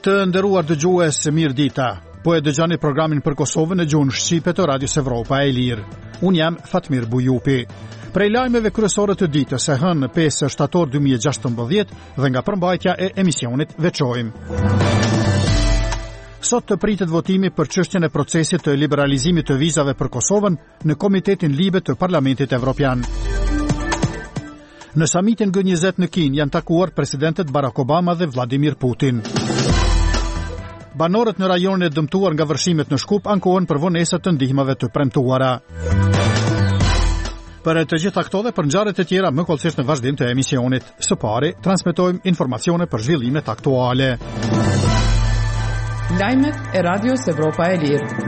Të nderuar dëgjues, mirë dita. Po e dëgjoni programin për Kosovën në gjuhën shqipe të Radios Evropa e Lirë. Unë jam Fatmir Bujupi. Prej lajmeve kryesore të ditës së hënë 5 shtator 2016 dhe nga përmbajtja e emisionit veçojmë. Sot të pritet votimi për çështjen e procesit të liberalizimit të vizave për Kosovën në Komitetin Libe të Parlamentit Evropian. Në samitin G20 në Kinë janë takuar presidentët Barack Obama dhe Vladimir Putin. Banorët në rajonin e dëmtuar nga vërshimet në Shkup ankohen për vonesat të ndihmave të premtuara. Për të gjitha këto dhe për ngjarjet e tjera më kollësisht në vazhdim të emisionit. Së pari, transmetojmë informacione për zhvillimet aktuale. Lajmet e Radios Evropa e Lirë.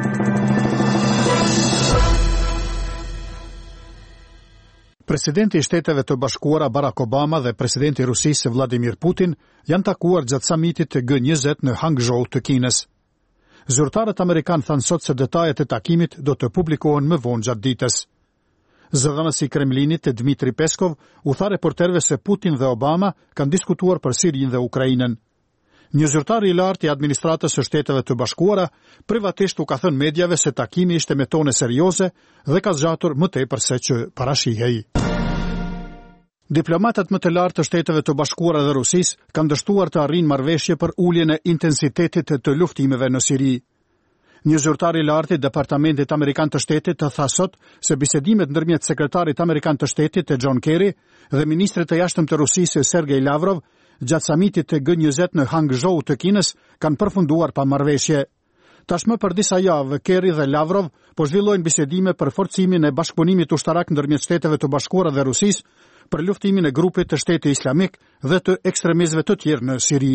Presidenti i Shteteve të Bashkuara Barack Obama dhe presidenti i Rusisë Vladimir Putin janë takuar gjatë samitit të G20 në Hangzhou të Kinës. Zyrtarët amerikanë thanë sot se detajet e takimit do të publikohen më vonë gjatë ditës. Zëdhënësi i Kremlinit Dmitri Peskov u tha reporterëve se Putin dhe Obama kanë diskutuar për Sirinë dhe Ukrainën. Një zyrtar i lartë i administratës së Shteteve të Bashkuara privatisht u ka thënë mediave se takimi ishte me tone serioze dhe ka zgjatur më tepër se që parashihej. Diplomatët më të lartë të Shteteve të Bashkuara dhe Rusisë kanë dështuar të arrijnë marrëveshje për uljen e intensitetit të luftimeve në Siri. Një zyrtar i lartë i Departamentit Amerikan të Shtetit tha sot se bisedimet ndërmjet sekretarit amerikan të Shtetit John Kerry dhe ministrit të jashtëm të Rusisë Sergej Lavrov gjatë samitit të G20 në Hangzhou të Kinës kanë përfunduar pa marrëveshje. Tashmë për disa javë Kerry dhe Lavrov po zhvillojnë bisedime për forcimin e bashkëpunimit ushtarak ndërmjet Shteteve të Bashkuara dhe Rusisë për luftimin e grupit të Shtetit Islamik dhe të ekstremistëve të tjerë në Siri.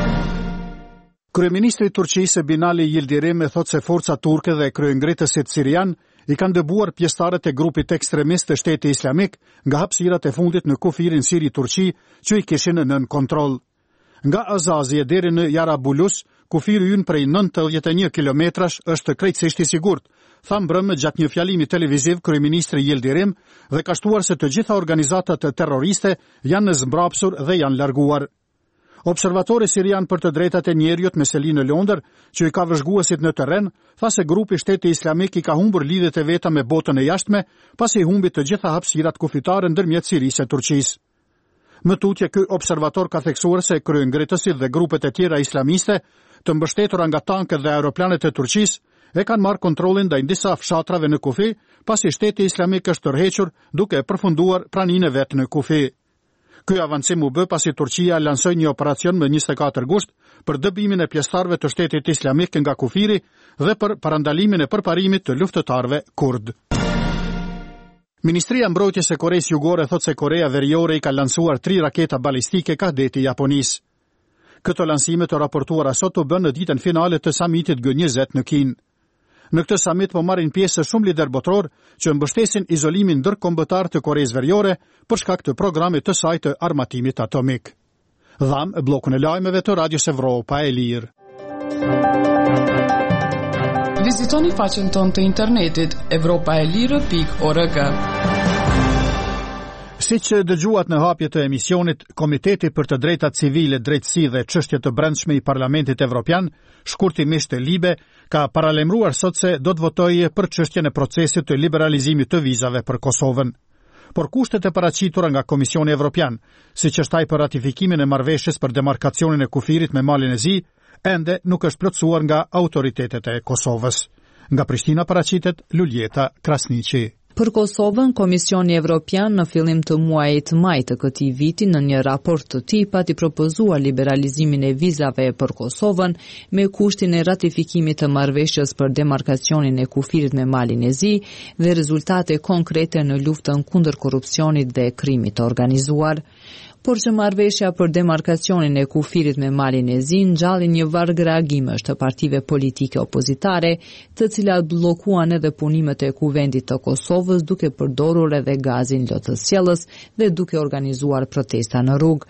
Kryeministri i Turqisë Binali Yildirim thotë se forcat turke dhe kryengritësit sirian i kanë dëbuar pjesëtarët e grupit ekstremist të Shtetit Islamik nga hapësirat e fundit në kufirin Siri-Turqi që i kishin nën kontroll. Nga Azazie deri në Jarabulus, kufiri ynë prej 91 kilometrash është krejtësisht i sigurt, tha mbrëmë gjatë një fjalimi televiziv kryeministri Yildirim dhe ka shtuar se të gjitha organizatat terroriste janë në zmbrapsur dhe janë larguar. Observatori sirian për të drejtat e njerëzit me seli në Londër, që i ka vëzhguesit në terren, tha se grupi Shteti Islamik i ka humbur lidhjet e veta me botën e jashtme, pasi i humbi të gjitha hapësirat kufitare ndërmjet Sirisë e Turqisë. Më tutje ky observator ka theksuar se kryengritësit dhe grupet e tjera islamiste, të mbështetura nga tanket dhe aeroplanet e Turqisë, e kanë marrë kontrollin ndaj disa fshatrave në kufi, pasi Shteti Islamik është tërhequr duke përfunduar praninë e vet në kufi. Ky avancim u bë pasi Turqia lansoi një operacion më 24 gusht për dëbimin e pjesëtarëve të Shtetit Islamik nga kufiri dhe për parandalimin e përparimit të luftëtarëve kurd. Ministria e Mbrojtjes së Koreas Jugore thotë se Korea Veriore i ka lansuar 3 raketa balistike ka deti Japonisë. Këto lansime të raportuara sot u bën në ditën finale të samitit G20 në Kinë. Në këtë samit po marrin pjesë shumë lider botror që mbështesin izolimin ndërkombëtar të Koreas Veriore për shkak të programit të saj të armatimit atomik. Dham bllokun e lajmeve të Radios Evropa e Lirë. Vizitoni faqen tonë të internetit evropaelire.org. Siç dëgjuat në hapje të emisionit, Komiteti për të Drejtat Civile, Drejtësi dhe Çështje të Brendshme i Parlamentit Evropian, shkurtimisht Libe, ka paralajmëruar sot se do të votojë për çështjen e procesit të liberalizimit të vizave për Kosovën. Por kushtet e paraqitura nga Komisioni Evropian, siç është ai për ratifikimin e marrëveshjes për demarkacionin e kufirit me Malin e Zi, ende nuk është plotësuar nga autoritetet e Kosovës. Nga Prishtina paraqitet Luljeta Krasniqi. Për Kosovën, Komisioni Evropian në fillim të muajit maj të këtij viti në një raport të tij pati propozuar liberalizimin e vizave për Kosovën me kushtin e ratifikimit të marrëveshjes për demarkacionin e kufirit me Malin e Zi dhe rezultate konkrete në luftën kundër korrupsionit dhe krimit të organizuar. Por që marrëveshja për demarkacionin e kufirit me Malin e Zi ngjalli një varg reagimesh të partive politike opozitare, të cilat bllokuan edhe punimet e Kuvendit të Kosovës duke përdorur edhe gazin lotësjellës dhe duke organizuar protesta në rrugë.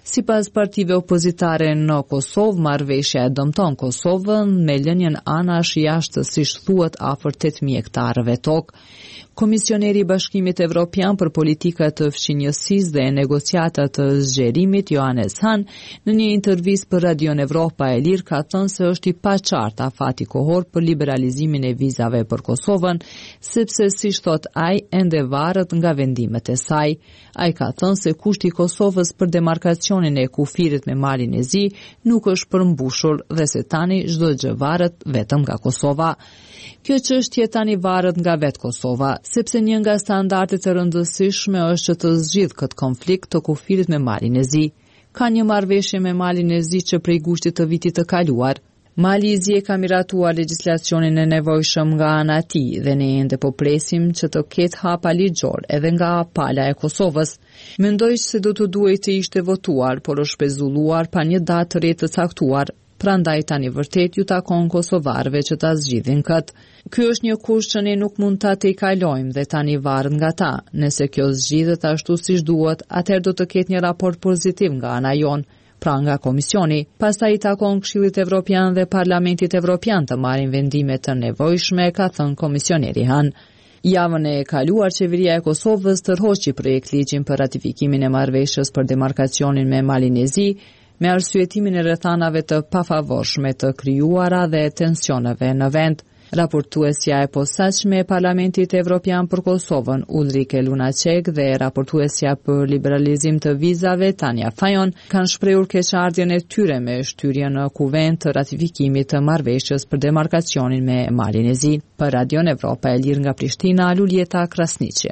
Sipas partive opozitare në Kosovë, marrëveshja e dëmton Kosovën me lënien anash jashtësisht thuhet afër 8.000 hektarëve tokë. Komisioneri i Bashkimit Evropian për politikat të fqinjësisë dhe negociatat të zgjerimit, Johannes Hahn, në një intervistë për Radion Evropa e Lirë ka thënë se është i paqartë afati kohor për liberalizimin e vizave për Kosovën, sepse siç thot ai, ende varet nga vendimet e saj. Ai ka thënë se kushti i Kosovës për demarkacionin e kufirit me Malin e Zi nuk është përmbushur dhe se tani çdo gjë varet vetëm nga Kosova. Kjo çështje tani varet nga vetë Kosova, sepse një nga standardet e rëndësishme është që të zgjidhë këtë konflikt të kufirit me Malin e Zi. Ka një marrëveshje me Malin e Zi që prej gushtit të vitit të kaluar. Mali i Zi e ka miratuar legjislacionin e nevojshëm nga ana e tij dhe ne ende po presim që të ketë hapa ligjor edhe nga pala e Kosovës. Mendoj se do të duhej të ishte votuar, por është pezulluar pa një datë re të caktuar. Prandaj tani vërtet ju takon kosovarëve që ta zgjidhin këtë. Ky është një kusht që ne nuk mund ta tejkalojmë dhe tani varet nga ta. Nëse kjo zgjidhet ashtu siç duhet, atëherë do të ketë një raport pozitiv nga ana jon, pra nga Komisioni. Pastaj i takon Këshillit Evropian dhe Parlamentit Evropian të marrin vendime të nevojshme, ka thënë komisioneri Hahn. Javën e kaluar, qeveria e Kosovës tërhoqi projekt ligjin për ratifikimin e marrëveshjes për demarkacionin me Malin e Zi, me arsyetimin e rrethanave të pafavorshme të krijuara dhe tensioneve në vend. Raportuesja e posaçme e Parlamentit Evropian për Kosovën, Ulrike Lunacek, dhe raportuesja për liberalizim të vizave, Tanja Fajon, kanë shprehur keqardhjen e tyre me shtyrje në kuvent të ratifikimit të marrëveshjes për demarkacionin me Malin e Zi. Për Radion Evropa e Lirë nga Prishtina, Luljeta Krasniqi.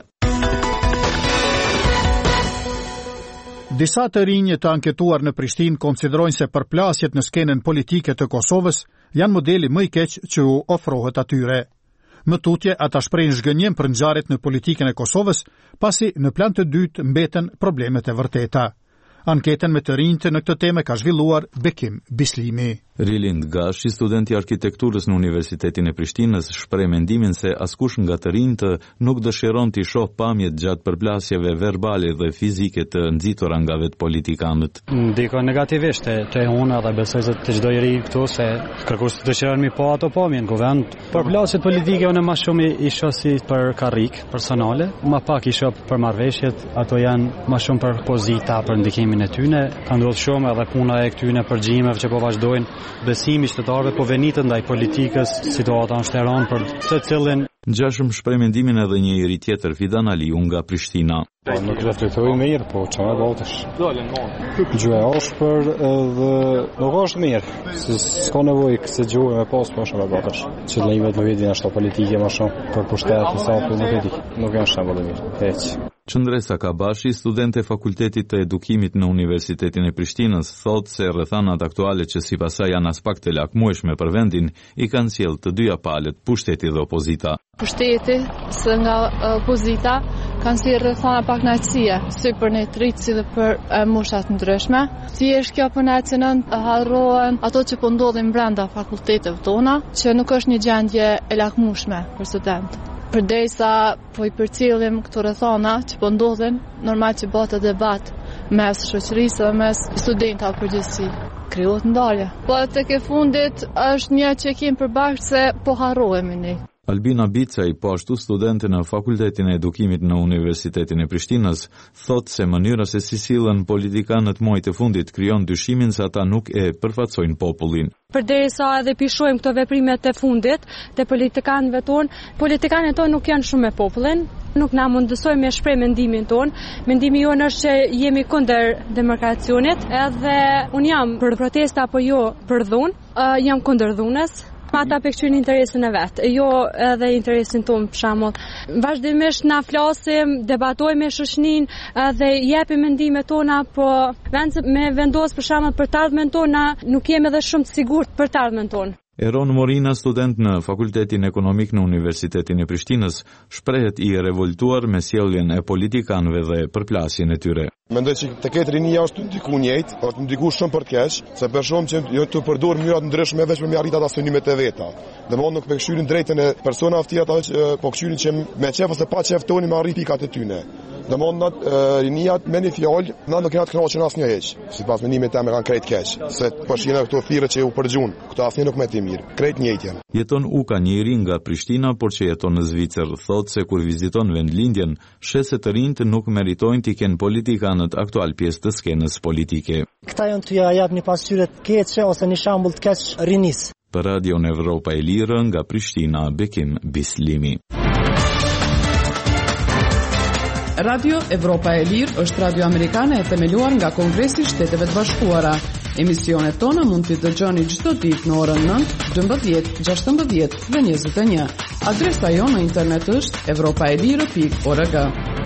Disa të rinj të anketuar në Prishtinë konsiderojnë se përplasjet në skenën politike të Kosovës janë modeli më i keq që u ofrohet atyre. Më tutje, ata shprehin zhgënjim për ngjarjet në politikën e Kosovës, pasi në plan të dytë mbeten problemet e vërteta. Anketën me të rinjtë në këtë temë ka zhvilluar Bekim Bislimi. Rilind Gashi, student i arkitekturës në Universitetin e Prishtinës, shpreh mendimin se askush nga të rinjtë nuk dëshiron të shoh pamjet gjatë përplasjeve verbale dhe fizike të nxitura nga vetë politikanët. Ndikon negativisht te unë dhe besoj se të çdo njeri këtu se kërkues dëshiron mi pa ato pamje në kuvent. Përplasjet politike unë më shumë i shoh si për karrik personale, më pak i shoh për marrëveshjet, ato janë më shumë për pozita, për ndikimin e tyne. Ka ndodhur shumë edhe puna e këtyne përgjimeve që po vazhdojnë. Besimi qytetarëve po venitën ndaj politikës, situata në shteron për secilin. Ngjashëm shpreh mendimin edhe një iri tjetër, Fidan Aliu nga Prishtina. Nuk reflektoj mirë, po çfarë bëhetësh? Gjë është për edhe nuk është mirë. S'ka nevojë se gjuhë me pas po shumë bëhetësh. Qëllimet në vitin ashtu politike më shumë për pushtet sa për politik. Nuk janë shembull të mirë. Hiç. Qëndresa Kabashi, student e Fakultetit të Edukimit në Universitetin e Prishtinës, thotë se rrethanat aktuale që sipas saj janë as pak të lakmueshme për vendin, i kanë sjellë të dyja palët, pushteti dhe opozita. Pushteti së nga opozita kanë si rrethana pak knaqësie, si për ne të rritë si dhe për moshat ndryshme. Thjesht kjo për ne që nënë harrohen ato që po ndodhin brenda fakulteteve tona, që nuk është një gjendje e lakmueshme për studentë. Përderisa po i përcjellim këto rrethana që po ndodhin, normal që bëhet debat mes shoqërisë dhe mes studentëve përgjithësi. Krijohet ndarje. Po tek e fundit është një që kemi përbashkë se po harrohemi ne. Albina Bicaj, po ashtu studente në Fakultetin e Edukimit në Universitetin e Prishtinës, thotë se mënyra se si sillen politikanët muajt e fundit krijon dyshimin se ata nuk e përfaqësojnë popullin. Përderisa edhe pishojmë këto veprimet e fundit të politikanëve tonë, politikanët tonë nuk janë shumë me popullin, nuk na mundësojmë me shpreh mendimin tonë. Mendimi jonë është që jemi kundër demarkacionit, edhe un jam për protesta apo jo për dhunë, jam kundër dhunës. Ata përkëqyrin interesin e vetë, jo edhe interesin tonë për shembull. Vazhdimisht na flasim, debatojmë me shoqërinë dhe japim mendimet tona, po me vendos për shembull për të ardhmen tona, nuk jemi edhe shumë të sigurt për të ardhmen tonë. Eron Morina, student në Fakultetin Ekonomik në Universitetin e Prishtinës, shprehet i revoltuar me sjelljen e politikanëve dhe përplasjen e tyre. Mendoj që të ketë rinia është të ndiku njëjtë, është të ndiku shumë për të keq, se për shumë që jo të përdor mënyra të ndryshme veç për me arrit ata synimet e veta. Domthonë nuk përkëshyrin drejtën e personave të tjerë, ata po këshyrin që me qef ose pa qef toni me arrit pikat e tyre. Domthonjë rinia me një fjalë, na nuk kena të kënaqur asnjëherë. Sipas mendimit tim kanë krejt keq, se po shihen këto thirrje që u përgjun. Këto asnjë nuk më të mirë. Krejt njëjtë janë. Jeton Uka, njëri nga Prishtina, por që jeton në Zvicër, thotë se kur viziton vendlindjen, sheh se të rinjt nuk meritojnë t'i kenë politikanët aktual pjesë të skenës politike. Këta janë t'ja jap një pasqyrë të keqe ose një shembull të keq rinis. Për Radio Evropa e Lirë nga Prishtina, Bekim Bislimi. Radio Evropa e Lirë është radio amerikane e themeluar nga Kongresi i Shteteve të Bashkuara. Emisionet tona mund t'i dëgjoni çdo ditë në orën 9, 12, 16 dhe 21. Adresa jonë në internet është europaelire.org.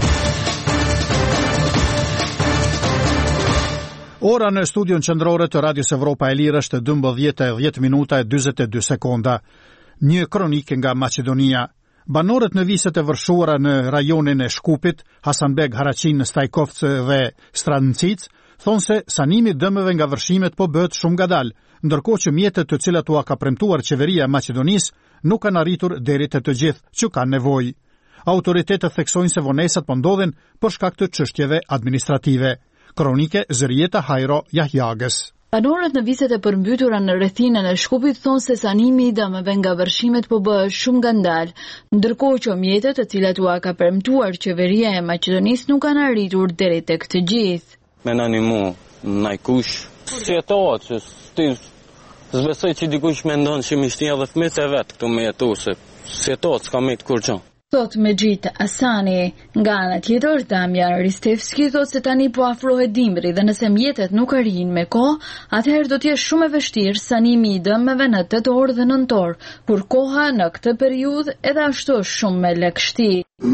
Ora në studion qendrore të Radios Evropa e Lirë është 12:10:42. Një kronikë nga Maqedonia. Banorët në viset e vërshuara në rajonin e Shkupit, Hasanbeg, Haraqin, Stajkovc dhe Strancic, thonë se sanimi dëmeve nga vërshimet po bëhet shumë ngadalë, ndërkohë që mjetet të cilat u ka premtuar qeveria e Maqedonisë nuk kanë arritur deri te të gjithë që kanë nevojë. Autoritetet theksojnë se vonesat po ndodhin për shkak të çështjeve administrative. Kronike Zërieta Hajro Jahjagës. Banorët në viset e përmbytura në rrethinën e Shkupit thonë se sanimi i dëmeve nga vërshimet po bëhet shumë ngandal, ndërkohë që mjetet të cilat u ka premtuar qeveria e Maqedonisë nuk kanë arritur deri tek të gjithë. Menani mu, najkush, si e toa që zbesoj që dikush mendon që mi shtia dhe fëmijët e vetë këtu me jetu, se si e toa s'ka me të kur qënë. Thot Mejit Asani, nga ana tjetër Damjan Ristevski thot se tani po afrohet dimri dhe nëse mjetet nuk arrin me kohë, atëherë do të jetë shumë e vështirë sanimi i dëmeve në tetor dhe nëntor, kur koha në këtë periudhë edhe ashtu është shumë me lagështi.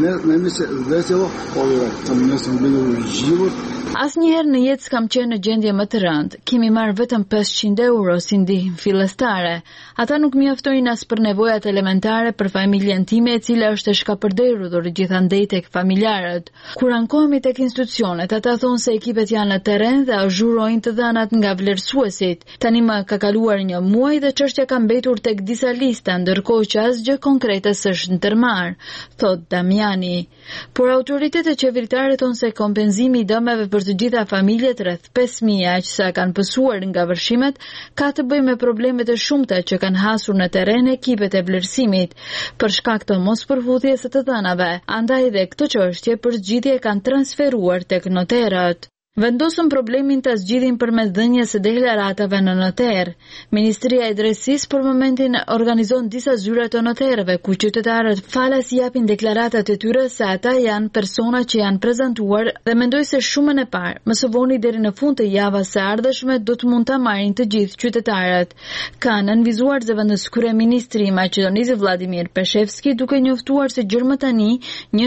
Asnjëherë në jetë s'kam qenë në gjendje më të rëndë. Kemi marrë vetëm 500 euro si ndihmë fillestare. Ata nuk mjaftojnë as për nevojat elementare për familjen time e cila është e shkapërderdhur gjithandej tek familjarët. Kur ankohemi tek institucionet, ata thonë se ekipet janë në terren dhe azhurojnë të dhënat nga vlerësuesit. Tani më ka kaluar një muaj dhe çështja ka mbetur tek disa lista, ndërkohë që asgjë konkrete s'është ndërmarrë, thot Damiani. Por autoritetet qeveritare thonë se kompenzimi i dëmeve për të gjitha familjet rreth 5.000 aq sa kanë pësuar nga vërshimet ka të bëjë me problemet e shumta që kanë hasur në terren ekipet e vlerësimit për shkak të mospërfutjes së të dhënave. Andaj dhe këtë çështje për zgjidhje kanë transferuar tek noterët. Vendosën problemin të zgjidhin përmes dhënies së deklaratave në noter. Ministria e Drejtësisë për momentin organizon disa zyra të noterëve ku qytetarët falas japin deklaratat e tyre se ata janë persona që janë prezantuar dhe mendoj se shumën e parë, më së voni deri në fund të javës së ardhshme do të mund ta marrin të gjithë qytetarët. Ka nënvizuar zëvendës kryeministri i Maqedonisë Vladimir Peshevski duke njoftuar se gjërmë tani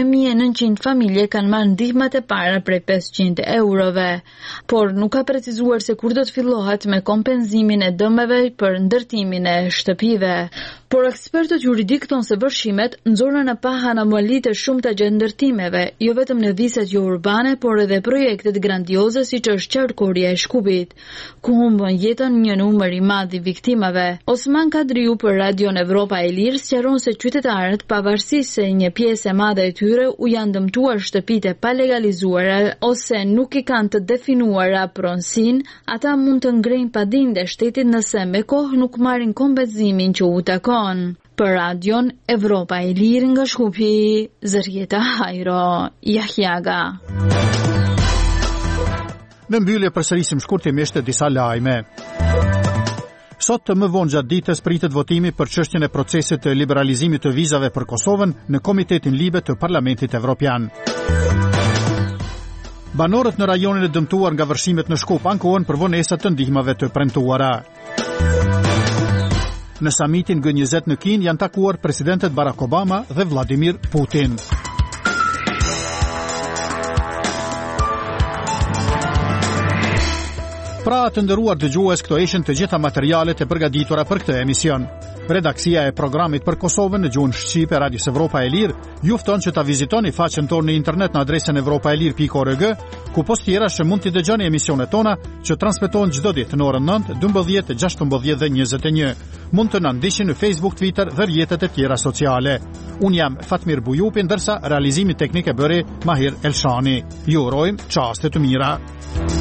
1900 familje kanë marrë ndihmat e para prej 500 eurove. Por nuk ka precizuar se kur do të fillohet me kompenzimin e dëmeve për ndërtimin e shtëpive. Por ekspertët juridik thonë se vërshimet nxorën në pa anomali të shumta gjë ndërtimeve, jo vetëm në viset jo urbane, por edhe projektet grandioze siç është qarkuria e Shkupit, ku humbën jetën një numër i madh i viktimave. Osman Kadriu për Radio Evropa e Lirë sqaron se qytetarët, pavarësisht se një pjesë e madhe e tyre u janë dëmtuar shtëpitë pa legalizuara ose nuk i kanë të definuara pronësinë, ata mund të ngrejnë padinde shtetit nëse me kohë nuk marrin kompenzimin që u takon. Për Radion Evropa e Lirë nga Shkupi, Zërieta Hajro Jahjaga. Në mbyllje përsërisim shkurtimisht disa lajme. Sot të më vonë gjatë ditës pritet votimi për çështjen e procesit të liberalizimit të vizave për Kosovën në Komitetin Libe të Parlamentit Evropian. Banorët në rajonin e dëmtuar nga vërshimet në Shkup ankohen për vonesat të ndihmave të premtuara. Në samitin G20 në Kinë janë takuar presidentet Barack Obama dhe Vladimir Putin. Pra të nderuar dëgjues, këto ishin të gjitha materialet e përgatitura për këtë emision. Redaksia e programit për Kosovën në gjuhën shqipe Radios Evropa e Lirë ju fton që ta vizitoni faqen tonë në internet në adresën evropaelir.org, ku post tjera që mund t'i dëgjoni emisionet tona që transmetohen çdo ditë në orën 9, 12, 16 dhe 21. Mund të na ndiqni në Facebook, Twitter dhe rrjetet e tjera sociale. Unë jam Fatmir Bujupi, ndërsa realizimin teknik e bëri Mahir Elshani. Ju urojmë çaste të mira.